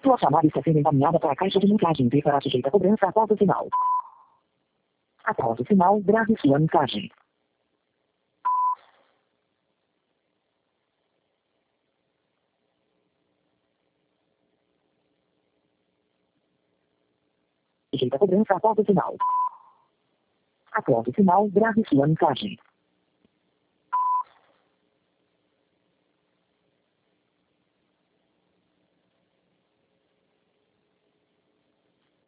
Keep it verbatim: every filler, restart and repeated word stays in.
Sua chamada está sendo encaminhada para a caixa de mensagem e será sujeita a cobrança após o sinal. Após o sinal, grave sua mensagem. Sujeita a cobrança após o sinal. Após o sinal, grave sua mensagem.